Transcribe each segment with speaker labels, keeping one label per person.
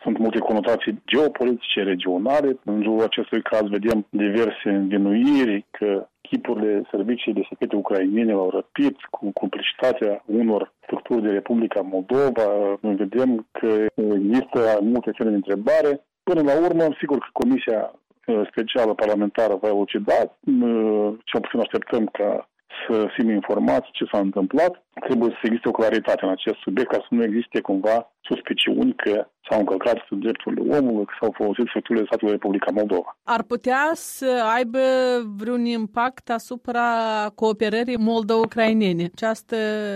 Speaker 1: sunt multe conotații geopolitice, regionale. În jurul acestui caz vedem diverse învinuiri că chipurile servicii de securitate ucrainene l-au răpit cu complicitatea unor structuri de Republica Moldova. Vedem că există multe semne de întrebare. Până la urmă, sigur că Comisia Specială Parlamentară va elucida. Cel puțin așteptăm ca să fim informați ce s-a întâmplat. Trebuie să existe o claritate în acest subiect ca să nu existe cumva suspiciuni că s-au încălcat drepturile omului, că s-au folosit structurile statului Republica Moldova.
Speaker 2: Ar putea să aibă vreun impact asupra cooperării moldo-ucrainene? Această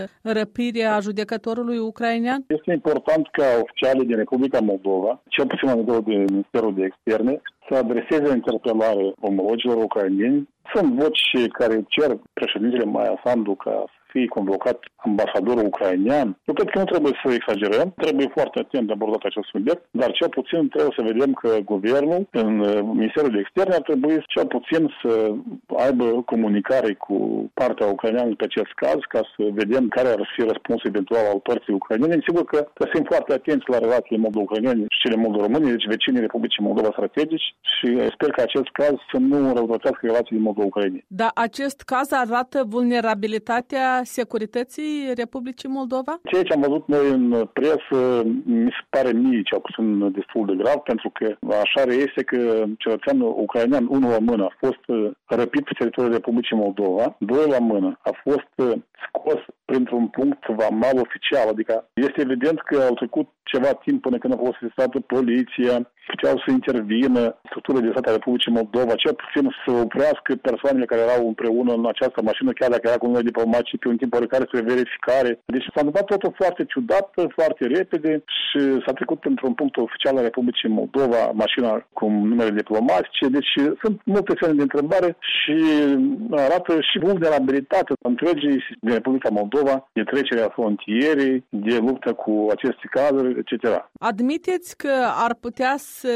Speaker 2: răpire a judecătorului ucrainean?
Speaker 1: Este important ca oficialii din Republica Moldova, cel puțin la nivelul de Ministerul de Externe, să adreseze interpelare omologilor ucraineni. Sunt voci care cer președintele Maia Sandu ca să fie convocat ambasadorul ucrainean. Eu cred că nu trebuie să exagerăm, trebuie foarte atent de abordat acest subiect, dar cel puțin trebuie să vedem că guvernul, în Ministerul de Externe, ar trebui cel puțin să aibă comunicare cu partea ucraineană pe acest caz, ca să vedem care ar fi răspunsul eventual al părții ucrainene. Sigur că sunt foarte atenți la relațiile moldo-ucrainene și cele moldo-române, deci vecinii Republicii Moldova strategici, și sper că acest caz să nu răutățească relațiile moldo-ucrainene.
Speaker 2: Dar acest caz arată vulnerabilitatea securității Republicii Moldova?
Speaker 1: Ceea ce am văzut noi în presă mi se pare mie cel puțin destul de grav, pentru că așa reiese că cetățeanul ucrainean, unul la mână, a fost răpit pe teritoriul Republicii Moldova, doi la mână, a fost scos printr-un punct vamal oficial, adică este evident că au trecut ceva timp până când a fost sesizată poliția, puteau să intervină structurile de stat a Republicii Moldova, cel puțin să oprească persoanele care erau împreună în această mașină, chiar dacă era cu noi diplomații, pe un timp oricare spre verificare. Deci s-a întâmplat totul foarte ciudat, foarte repede și s-a trecut într-un punct oficial al Republicii Moldova, mașina cu numere diplomatice. Deci sunt multe semne de întrebare și arată și vulnerabilitatea întregii din Republica Moldova, de trecerea frontierei, de luptă cu aceste cazuri, etc.
Speaker 2: Admiteți că ar putea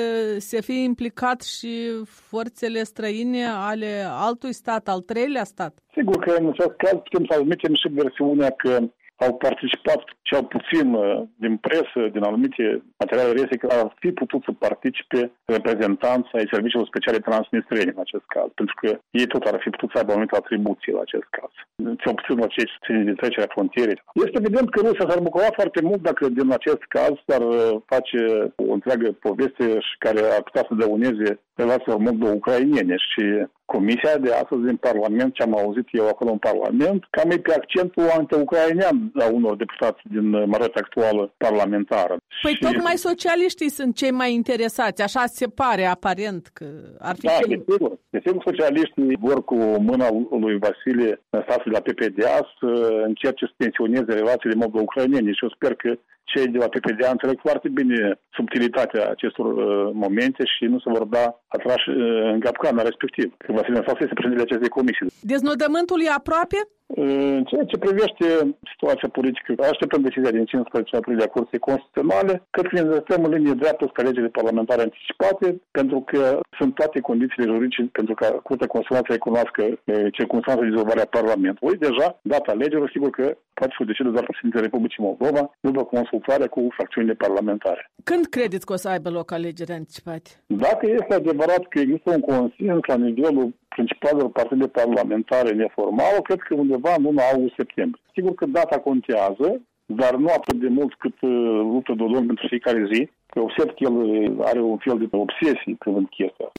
Speaker 2: să fie implicat și forțele străine ale altui stat, al treilea stat?
Speaker 1: Sigur că în acest caz putem să admitem și versiunea că au participat cel puțin din presă, din anumite materiale rese, că ar fi putut să participe reprezentanți ai serviciilor speciale transnistrene în acest caz, pentru că ei tot ar fi putut să aibă o anumită atribuție la acest caz. Cel puțin la cei ține de trecerea frontierei. Este evident că Rusia s-ar bucura foarte mult dacă din acest caz s-ar face o întreagă poveste și care ar putea să dăuneze relațiilor moldo-ucrainene și Comisia de astăzi din Parlament, ce am auzit eu acolo în Parlament, cam e pe accentul anti-ucrainean a unor deputați din majoritatea actuală parlamentară.
Speaker 2: Păi și tocmai socialiștii sunt cei mai interesați, așa se pare aparent că ar fi...
Speaker 1: Da, desigur, socialiștii vor cu mâna lui Vasile Stase de la PPDA să încerce să tensioneze relațiile moldo-ucrainene și eu sper că cei de la PPDA înțeleg foarte bine subtilitatea acestor momente și nu se vor da atrași în capcana respectiv. Că Vasile Stase este președintele acestei comisii.
Speaker 2: Deznodământul e aproape?
Speaker 1: În ceea ce privește situația politică, așteptăm decizia din 15 aprilie a Curții Constituționale. Cred că ne îndreptăm în linie dreaptă spre alegerile parlamentare anticipate, pentru că sunt toate condițiile juridice pentru ca Curtea Constituțională să recunoască circumstanța de dizolvare a Parlamentului. Deja, data alegerilor, sigur că poate să o decide doar președintele Republicii Moldova, după consultarea cu fracțiunile parlamentare.
Speaker 2: Când credeți că o să aibă loc alegeri anticipate?
Speaker 1: Dacă este adevărat că există un consens la nivelul principalelor partide parlamentare neformale, cred că undeva în luna august-septembrie. Sigur că data contează, dar nu atât de mult cât luptă Dodon pentru fiecare zi, că observ că el are un fel de obsesie privind chestia asta.